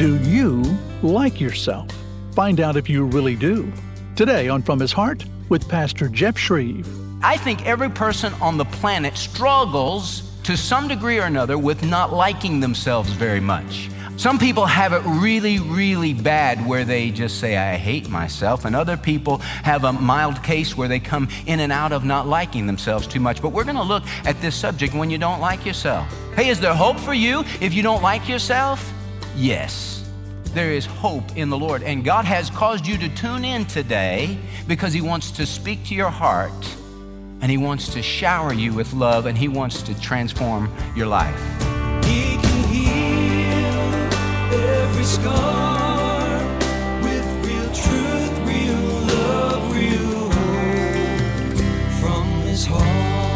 Do you like yourself? Find out if you really do. Today on From His Heart with Pastor Jeff Shreve. I think every person on the planet struggles to some degree or another with not liking themselves very much. Some people have it really, really bad where they just say, I hate myself. And other people have a mild case where they come in and out of not liking themselves too much. But we're going to look at this subject when you don't like yourself. Hey, is there hope for you if you don't like yourself? Yes, there is hope in the Lord. And God has caused you to tune in today because He wants to speak to your heart, and He wants to shower you with love, and He wants to transform your life. He can heal every scar with real truth, real love, real hope from His heart.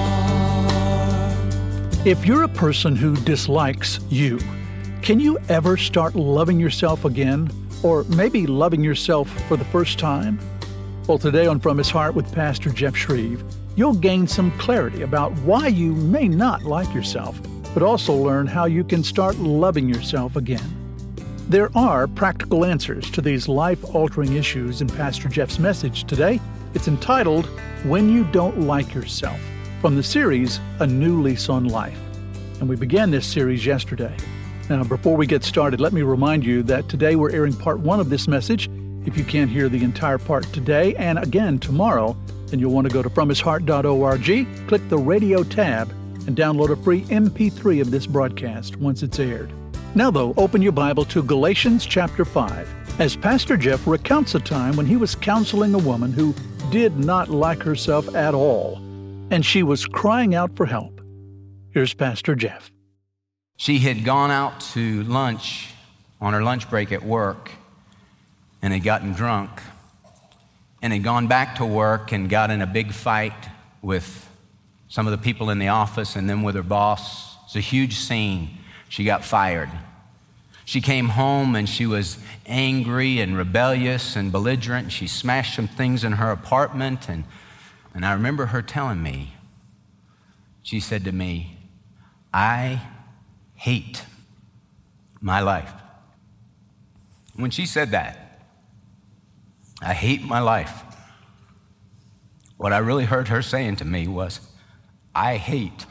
If you're a person who dislikes you, can you ever start loving yourself again? Or maybe loving yourself for the first time? Well, today on From His Heart with Pastor Jeff Shreve, you'll gain some clarity about why you may not like yourself, but also learn how you can start loving yourself again. There are practical answers to these life-altering issues in Pastor Jeff's message today. It's entitled, When You Don't Like Yourself, from the series, A New Lease on Life. And we began this series yesterday. Now, before we get started, let me remind you that today we're airing part 1 of this message. If you can't hear the entire part today and again tomorrow, then you'll want to go to fromhisheart.org, click the radio tab, and download a free MP3 of this broadcast once it's aired. Now, though, open your Bible to Galatians chapter 5, as Pastor Jeff recounts a time when he was counseling a woman who did not like herself at all, and she was crying out for help. Here's Pastor Jeff. She had gone out to lunch on her lunch break at work and had gotten drunk and had gone back to work and got in a big fight with some of the people in the office and then with her boss. It's a huge scene. She got fired. She came home and she was angry and rebellious and belligerent. She smashed some things in her apartment, and I remember her telling me, she said to me, I hate my life. When she said that, I hate my life, what I really heard her saying to me was, I hate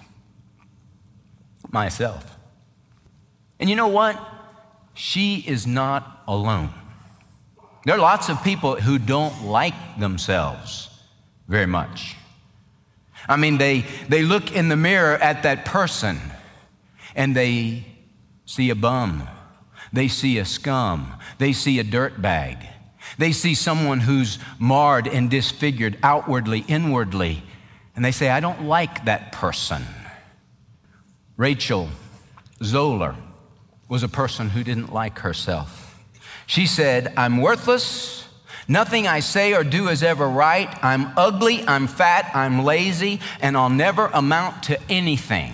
myself. And you know what? She is not alone. There are lots of people who don't like themselves very much. I mean, they look in the mirror at that person and they see a bum. They see a scum. They see a dirtbag. They see someone who's marred and disfigured outwardly, inwardly, and they say, I don't like that person. Rachel Zoller was a person who didn't like herself. She said, I'm worthless. Nothing I say or do is ever right. I'm ugly, I'm fat, I'm lazy, and I'll never amount to anything.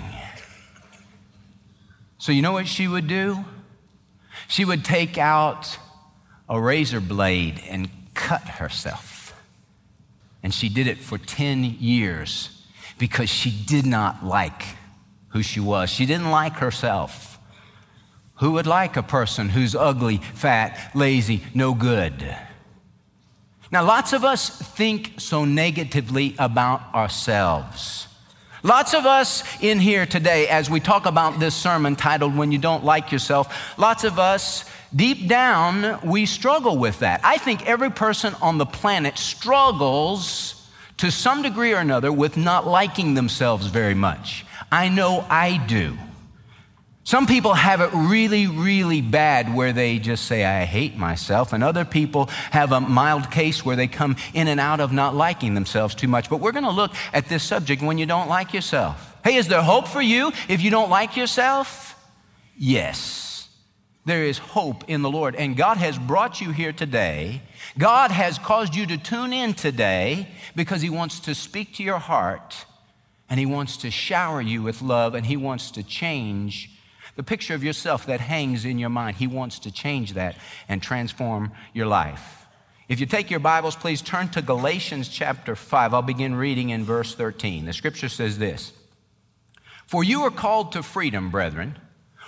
So you know what she would do? She would take out a razor blade and cut herself. And she did it for 10 years because she did not like who she was. She didn't like herself. Who would like a person who's ugly, fat, lazy, no good? Now, lots of us think so negatively about ourselves. Lots of us in here today, as we talk about this sermon titled, When You Don't Like Yourself, lots of us, deep down, we struggle with that. I think every person on the planet struggles to some degree or another with not liking themselves very much. I know I do. Some people have it really, really bad where they just say, I hate myself. And other people have a mild case where they come in and out of not liking themselves too much. But we're going to look at this subject when you don't like yourself. Hey, is there hope for you if you don't like yourself? Yes, there is hope in the Lord. And God has brought you here today. God has caused you to tune in today because He wants to speak to your heart, and He wants to shower you with love, and He wants to change the picture of yourself that hangs in your mind. He wants to change that and transform your life. If you take your Bibles, please turn to Galatians chapter 5. I'll begin reading in verse 13. The scripture says this, For you are called to freedom, brethren.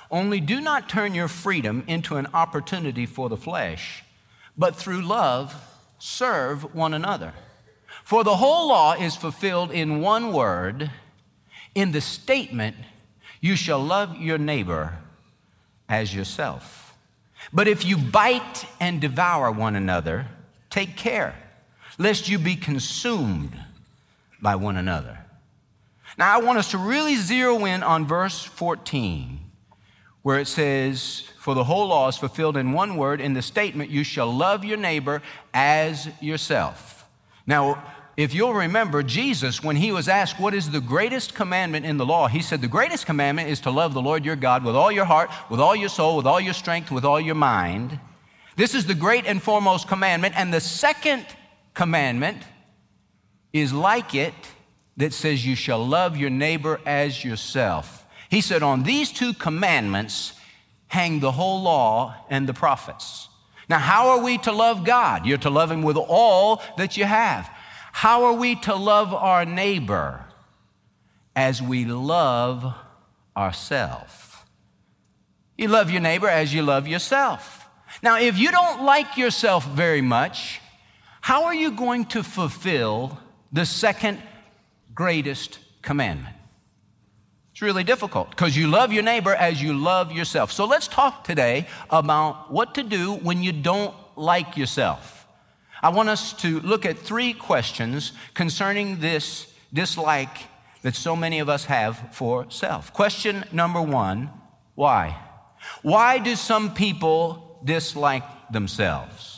Only do not turn your freedom into an opportunity for the flesh, but through love serve one another. For the whole law is fulfilled in one word, in the statement, you shall love your neighbor as yourself. But if you bite and devour one another, take care, lest you be consumed by one another. Now, I want us to really zero in on verse 14, where it says, for the whole law is fulfilled in one word, in the statement, you shall love your neighbor as yourself. Now, if you'll remember, Jesus, when he was asked what is the greatest commandment in the law, he said the greatest commandment is to love the Lord your God with all your heart, with all your soul, with all your strength, with all your mind. This is the great and foremost commandment. And the second commandment is like it, that says you shall love your neighbor as yourself. He said on these two commandments hang the whole law and the prophets. Now, how are we to love God? You're to love him with all that you have. How are we to love our neighbor? As we love ourselves. You love your neighbor as you love yourself. Now, if you don't like yourself very much, how are you going to fulfill the second greatest commandment? It's really difficult because you love your neighbor as you love yourself. So let's talk today about what to do when you don't like yourself. I want us to look at 3 questions concerning this dislike that so many of us have for self. Question number 1, why? Why do some people dislike themselves?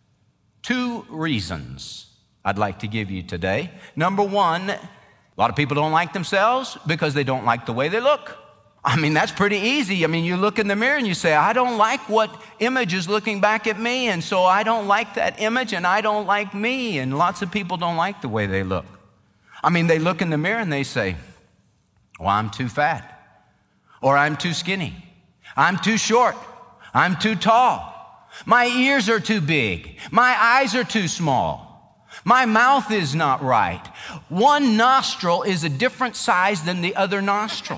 2 reasons I'd like to give you today. Number 1, a lot of people don't like themselves because they don't like the way they look. I mean, that's pretty easy. I mean, you look in the mirror and you say, I don't like what image is looking back at me, and so I don't like that image, and I don't like me. And lots of people don't like the way they look. I mean, they look in the mirror and they say, well, I'm too fat, or I'm too skinny, I'm too short, I'm too tall, my ears are too big, my eyes are too small. My mouth is not right. One nostril is a different size than the other nostril.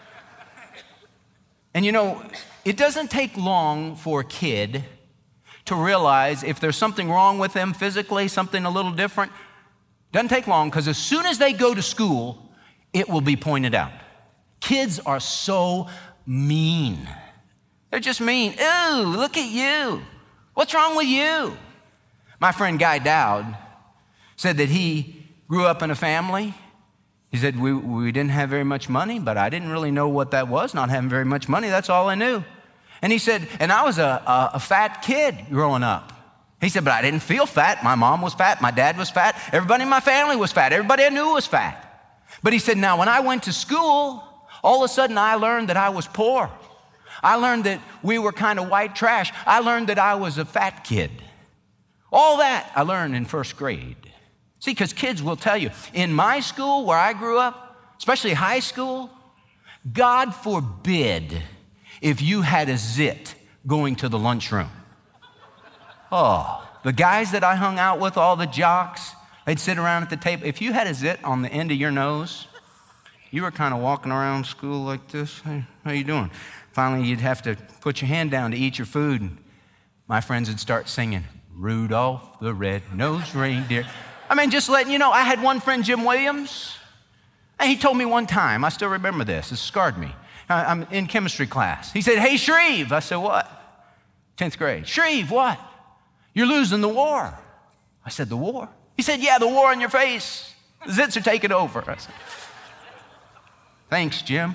And you know, it doesn't take long for a kid to realize if there's something wrong with them physically, something a little different. Doesn't take long, because as soon as they go to school, it will be pointed out. Kids are so mean. They're just mean. Ooh, look at you. What's wrong with you? My friend Guy Dowd said that he grew up in a family. He said, we didn't have very much money, but I didn't really know what that was, not having very much money. That's all I knew. And he said, and I was a fat kid growing up. He said, but I didn't feel fat. My mom was fat. My dad was fat. Everybody in my family was fat. Everybody I knew was fat. But he said, now when I went to school, all of a sudden I learned that I was poor. I learned that we were kind of white trash. I learned that I was a fat kid. All that I learned in first grade. See, because kids will tell you, in my school where I grew up, especially high school, God forbid if you had a zit going to the lunchroom. Oh, the guys that I hung out with, all the jocks, they'd sit around at the table. If you had a zit on the end of your nose, you were kind of walking around school like this. Hey, how you doing? Finally, you'd have to put your hand down to eat your food. And my friends would start singing, Rudolph the Red-Nosed Reindeer. I mean, just letting you know, I had one friend, Jim Williams, and he told me one time, I still remember this, it scarred me. I'm in chemistry class. He said, hey, Shreve. I said, what? 10th grade. Shreve, what? You're losing the war. I said, the war? He said, yeah, the war on your face. The zits are taking over. I said, thanks, Jim.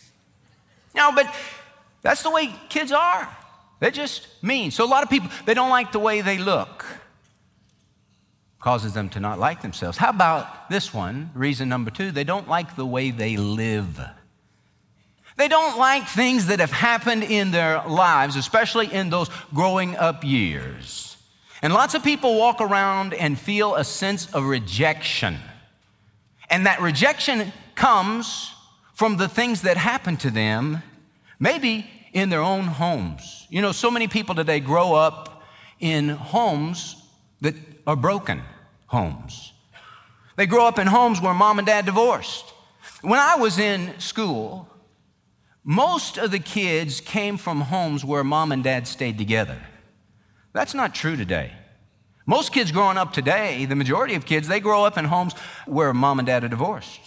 No, but that's the way kids are. They're just mean. So a lot of people, they don't like the way they look. Causes them to not like themselves. How about this one? Reason number 2, they don't like the way they live. They don't like things that have happened in their lives, especially in those growing up years. And lots of people walk around and feel a sense of rejection. And that rejection comes from the things that happen to them, maybe in their own homes. You know, so many people today grow up in homes that are broken homes. They grow up in homes where mom and dad divorced. When I was in school, most of the kids came from homes where mom and dad stayed together. That's not true today. Most kids growing up today, the majority of kids, they grow up in homes where mom and dad are divorced.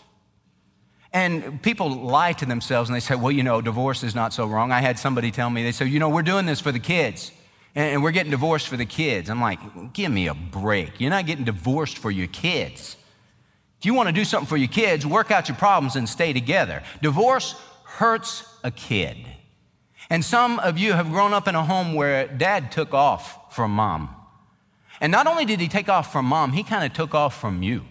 And people lie to themselves and they say, well, divorce is not so wrong. I had somebody tell me, they said, we're doing this for the kids and we're getting divorced for the kids. I'm like, give me a break. You're not getting divorced for your kids. If you want to do something for your kids, work out your problems and stay together. Divorce hurts a kid. And some of you have grown up in a home where dad took off from mom. And not only did he take off from mom, he kind of took off from you.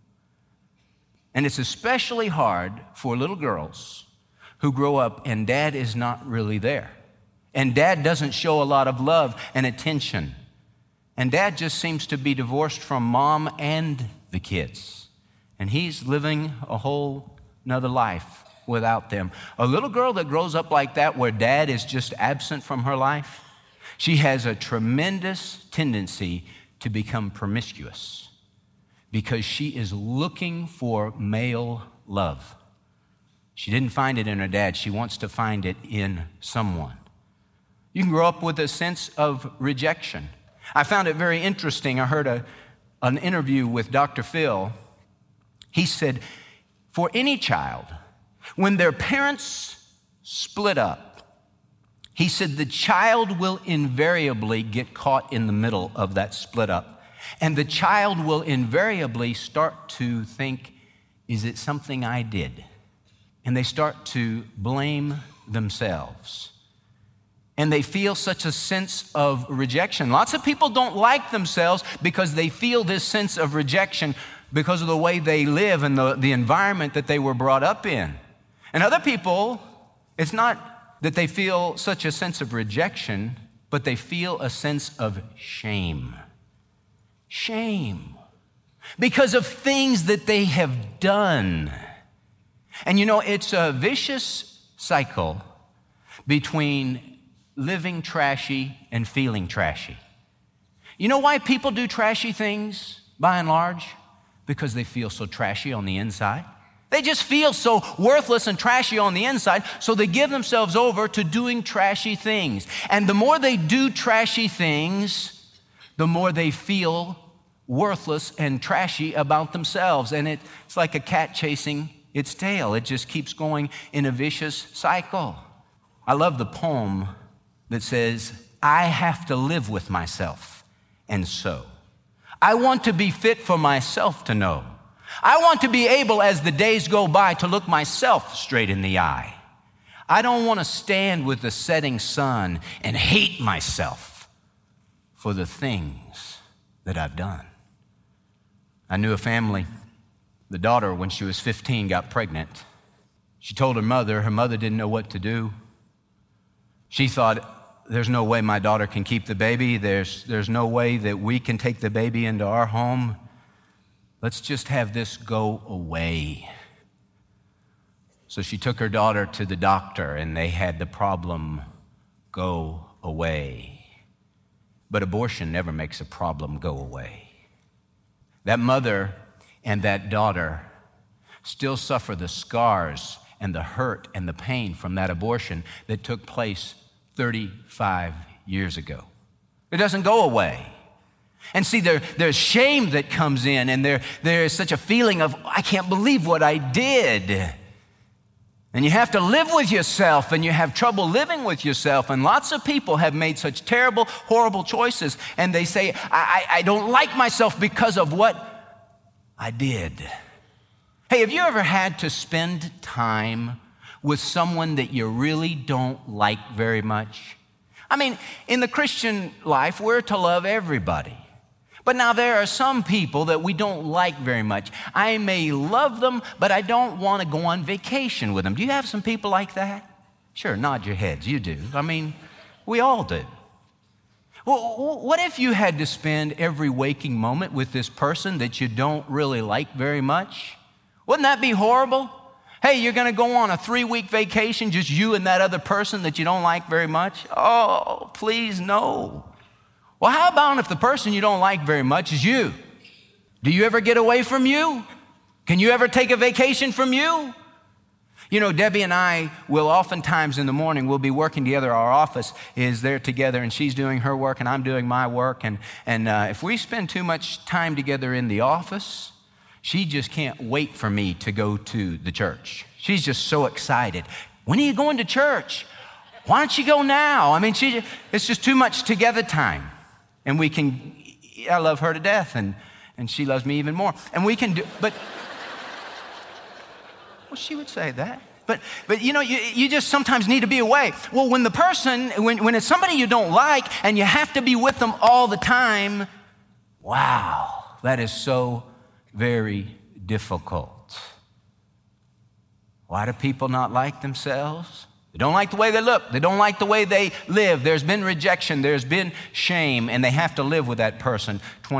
And it's especially hard for little girls who grow up and dad is not really there. And dad doesn't show a lot of love and attention. And dad just seems to be divorced from mom and the kids. And he's living a whole nother life without them. A little girl that grows up like that, where dad is just absent from her life, she has a tremendous tendency to become promiscuous because she is looking for male love. She didn't find it in her dad. She wants to find it in someone. You can grow up with a sense of rejection. I found it very interesting. I heard an interview with Dr. Phil. He said, for any child, when their parents split up, he said the child will invariably get caught in the middle of that split up. And the child will invariably start to think, is it something I did? And they start to blame themselves. And they feel such a sense of rejection. Lots of people don't like themselves because they feel this sense of rejection because of the way they live and the environment that they were brought up in. And other people, it's not that they feel such a sense of rejection, but they feel a sense of shame. Shame. Because of things that they have done. And it's a vicious cycle between living trashy and feeling trashy. You know why people do trashy things, by and large? Because they feel so trashy on the inside. They just feel so worthless and trashy on the inside, so they give themselves over to doing trashy things. And the more they do trashy things, the more they feel worthless and trashy about themselves. And it's like a cat chasing its tail. It just keeps going in a vicious cycle. I love the poem that says, I have to live with myself, and so I want to be fit for myself to know. I want to be able, as the days go by, to look myself straight in the eye. I don't want to stand with the setting sun and hate myself for the things that I've done. I knew a family. The daughter, when she was 15, got pregnant. She told her mother didn't know what to do. She thought, there's no way my daughter can keep the baby. There's no way that we can take the baby into our home. Let's just have this go away. So she took her daughter to the doctor, and they had the problem go away. But abortion never makes a problem go away. That mother and that daughter still suffer the scars and the hurt and the pain from that abortion that took place 35 years ago. It doesn't go away. And see, there's shame that comes in, and there is such a feeling of, I can't believe what I did. And you have to live with yourself, and you have trouble living with yourself. And lots of people have made such terrible, horrible choices, and they say, I don't like myself because of what I did. Hey, have you ever had to spend time with someone that you really don't like very much? I mean, in the Christian life, we're to love everybody. But now there are some people that we don't like very much. I may love them, but I don't want to go on vacation with them. Do you have some people like that? Sure, nod your heads. You do. I mean, we all do. Well, what if you had to spend every waking moment with this person that you don't really like very much? Wouldn't that be horrible? Hey, you're going to go on a 3-week vacation, just you and that other person that you don't like very much? Oh, please no. Well, how about if the person you don't like very much is you? Do you ever get away from you? Can you ever take a vacation from you? You know, Debbie and I will oftentimes in the morning, we'll be working together. Our office is there together, and she's doing her work, and I'm doing my work. And if we spend too much time together in the office, she just can't wait for me to go to the church. She's just so excited. When are you going to church? Why don't you go now? I mean, it's just too much together time. And I love her to death, and she loves me even more. And we can do, but... Well, she would say that. But you know, you just sometimes need to be away. Well, when it's somebody you don't like and you have to be with them all the time, wow, that is so very difficult. Why do people not like themselves? They don't like the way they look. They don't like the way they live. There's been rejection. There's been shame, and they have to live with that person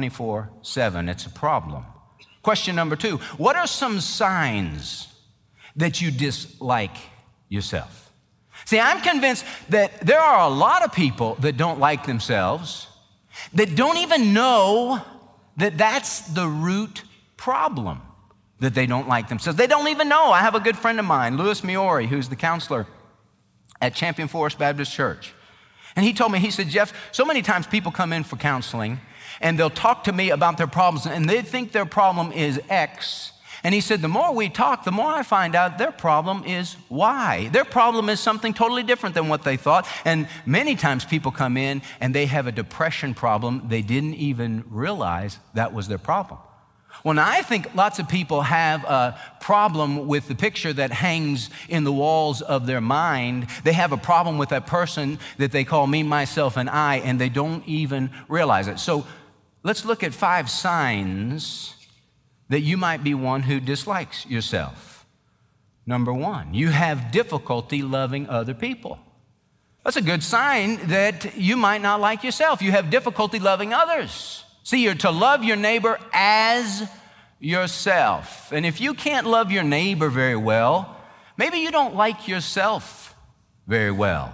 24/7. It's a problem. Question number 2, what are some signs that you dislike yourself? See, I'm convinced that there are a lot of people that don't like themselves, that don't even know that that's the root problem, that they don't like themselves. They don't even know. I have a good friend of mine, Louis Miori, who's the counselor at Champion Forest Baptist Church. And he told me, he said, Jeff, so many times people come in for counseling and they'll talk to me about their problems and they think their problem is X. And he said, the more we talk, the more I find out their problem is Y. Their problem is something totally different than what they thought. And many times people come in and they have a depression problem. They didn't even realize that was their problem. Well, now I think lots of people have a problem with the picture that hangs in the walls of their mind. They have a problem with that person that they call me, myself, and I, and they don't even realize it. So let's look at 5 signs that you might be one who dislikes yourself. Number 1, you have difficulty loving other people. That's a good sign that you might not like yourself. You have difficulty loving others. See, you're to love your neighbor as yourself. And if you can't love your neighbor very well, maybe you don't like yourself very well.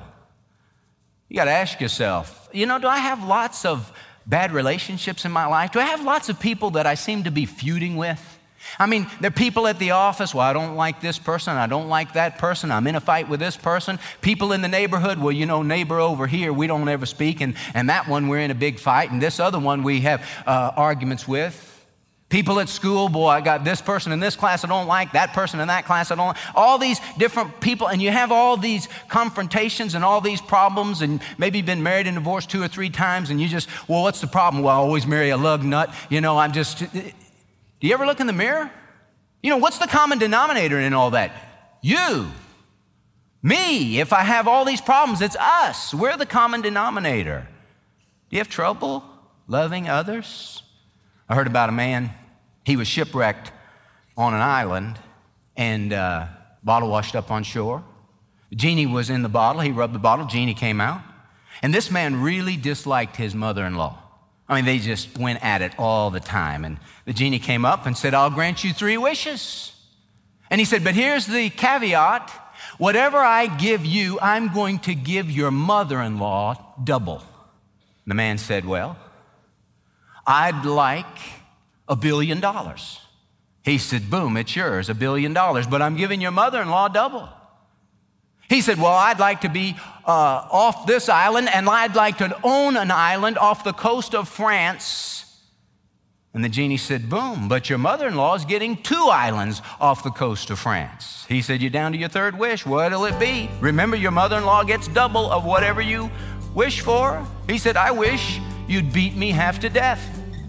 You got to ask yourself, you know, do I have lots of bad relationships in my life? Do I have lots of people that I seem to be feuding with? I mean, there are people at the office, well, I don't like this person, I don't like that person, I'm in a fight with this person. People in the neighborhood, well, you know, neighbor over here, we don't ever speak, and that one we're in a big fight, and this other one we have arguments with. People at school, boy, I got this person in this class I don't like, that person in that class I don't like. All these different people, and you have all these confrontations and all these problems, and maybe you've been married and divorced 2 or 3 times, and you just, well, what's the problem? Well, I always marry a lug nut. You know, do you ever look in the mirror? You know, what's the common denominator in all that? You, me. If I have all these problems, it's us. We're the common denominator. Do you have trouble loving others? I heard about a man. He was shipwrecked on an island and bottle washed up on shore. The genie was in the bottle. He rubbed the bottle. Genie came out. And this man really disliked his mother-in-law. I mean, they just went at it all the time. And the genie came up and said, I'll grant you 3 wishes. And he said, but here's the caveat. Whatever I give you, I'm going to give your mother-in-law double. The man said, well, I'd like $1 billion. He said, boom, it's yours, $1 billion, but I'm giving your mother-in-law double. He said, well, I'd like to be off this island, and I'd like to own an island off the coast of France. And the genie said, boom, but your mother-in-law is getting 2 islands off the coast of France. He said, you're down to your 3rd wish. What'll it be? Remember, your mother-in-law gets double of whatever you wish for. He said, I wish you'd beat me half to death.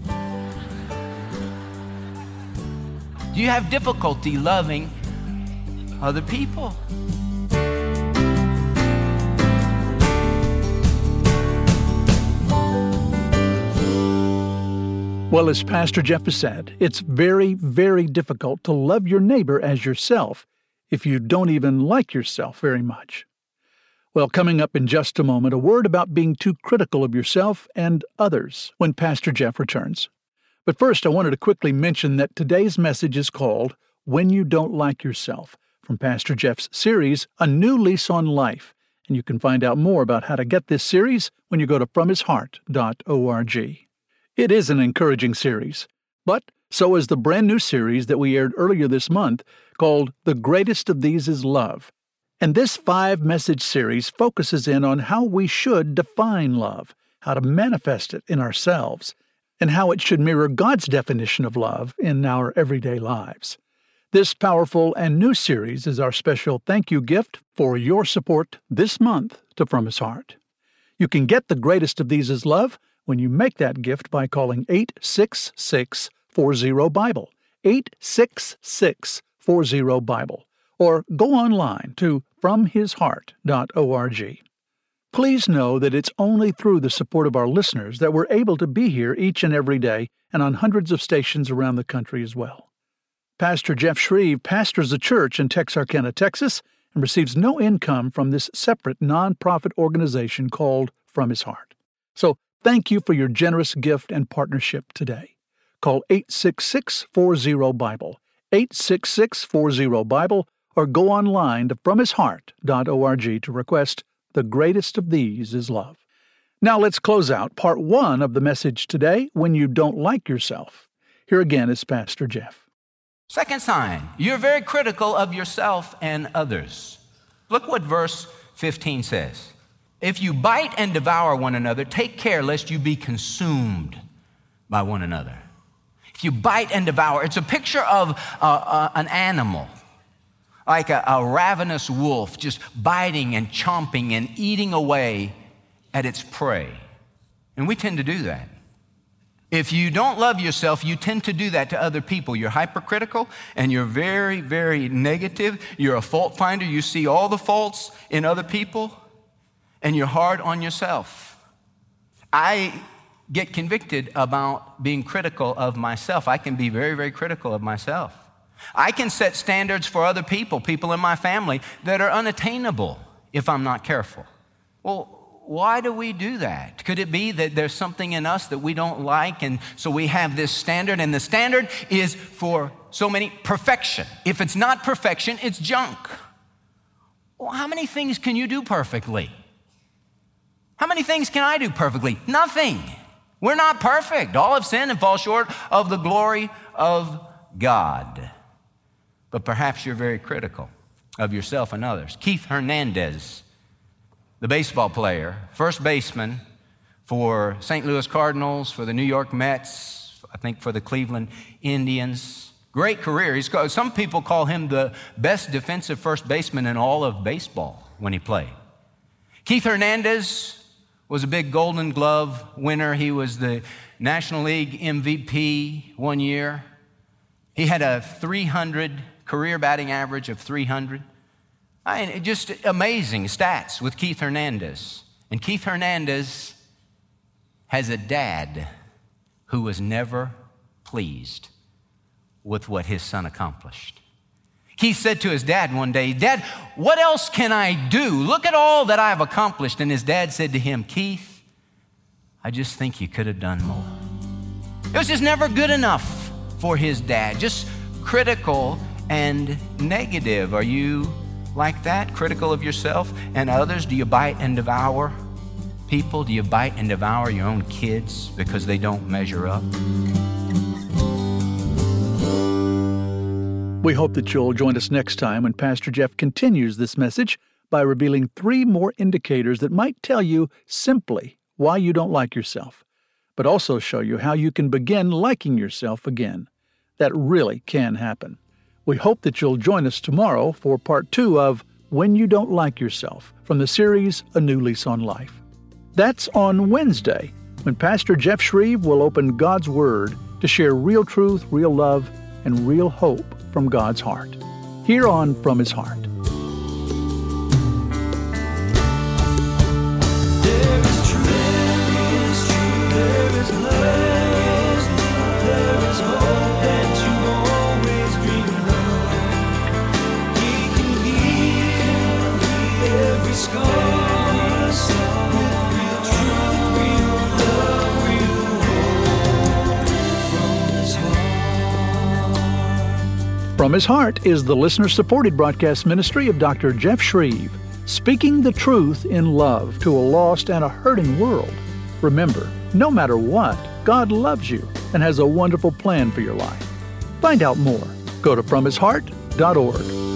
Do you have difficulty loving other people? Well, as Pastor Jeff has said, it's very, very difficult to love your neighbor as yourself if you don't even like yourself very much. Well, coming up in just a moment, a word about being too critical of yourself and others when Pastor Jeff returns. But first, I wanted to quickly mention that today's message is called When You Don't Like Yourself, from Pastor Jeff's series, A New Lease on Life. And you can find out more about how to get this series when you go to FromHisHeart.org. It is an encouraging series, but So is the brand new series that we aired earlier this month called The Greatest of These is Love. And this 5-message series focuses in on how we should define love, how to manifest it in ourselves, and how it should mirror God's definition of love in our everyday lives. This powerful and new series is our special thank you gift for your support this month to From His Heart. You can get The Greatest of These is Love when you make that gift by calling 866-40-BIBLE, 866-40-BIBLE, or go online to FromHisHeart.org. Please know that it's only through the support of our listeners that we're able to be here each and every day and on hundreds of stations around the country as well. Pastor Jeff Shreve pastors a church in Texarkana, Texas, and receives no income from this separate nonprofit organization called From His Heart. So thank you for your generous gift and partnership today. Call 866-40-BIBLE, 866-40-BIBLE, or go online to FromHisHeart.org to request The Greatest of These is Love. Now let's close out part 1 of the message today, When You Don't Like Yourself. Here again is Pastor Jeff. Second sign, you're very critical of yourself and others. Look what verse 15 says. If you bite and devour one another, take care lest you be consumed by one another. If you bite and devour, it's a picture of an animal, like a ravenous wolf, just biting and chomping and eating away at its prey. And we tend to do that. If you don't love yourself, you tend to do that to other people. You're hypercritical and you're very, very negative. You're a fault finder. You see all the faults in other people and you're hard on yourself. I get convicted about being critical of myself. I can be very, very critical of myself. I can set standards for other people in my family that are unattainable if I'm not careful. Well, why do we do that? Could it be that there's something in us that we don't like, and so we have this standard, and the standard is for so many perfection. If it's not perfection, it's junk. Well, how many things can you do perfectly? How many things can I do perfectly? Nothing. We're not perfect. All have sinned and fall short of the glory of God. But perhaps you're very critical of yourself and others. Keith Hernandez, the baseball player, first baseman for St. Louis Cardinals, for the New York Mets, I think for the Cleveland Indians. Great career. Some people call him the best defensive first baseman in all of baseball when he played. Keith Hernandez was a big Golden Glove winner. He was the National League MVP one year. He had a 300 career batting average of 300. Just amazing stats with Keith Hernandez. And Keith Hernandez has a dad who was never pleased with what his son accomplished. Keith said to his dad one day, "Dad, what else can I do? Look at all that I've accomplished." And his dad said to him, "Keith, I just think you could have done more." It was just never good enough for his dad, just critical and negative. Are you like that, critical of yourself and others? Do you bite and devour people? Do you bite and devour your own kids because they don't measure up? We hope that you'll join us next time when Pastor Jeff continues this message by revealing 3 more indicators that might tell you simply why you don't like yourself, but also show you how you can begin liking yourself again. That really can happen. We hope that you'll join us tomorrow for part 2 of When You Don't Like Yourself from the series A New Lease on Life. That's on Wednesday, when Pastor Jeff Shreve will open God's Word to share real truth, real love, and real hope from God's heart. Here on From His Heart. There is truth, there is love, there is hope that you always dreamed of. He can heal every scar with real truth, real love, real hope from His heart. From His Heart is the listener-supported broadcast ministry of Dr. Jeff Shreve, speaking the truth in love to a lost and a hurting world. Remember, no matter what, God loves you and has a wonderful plan for your life. Find out more. Go to FromHisHeart.org.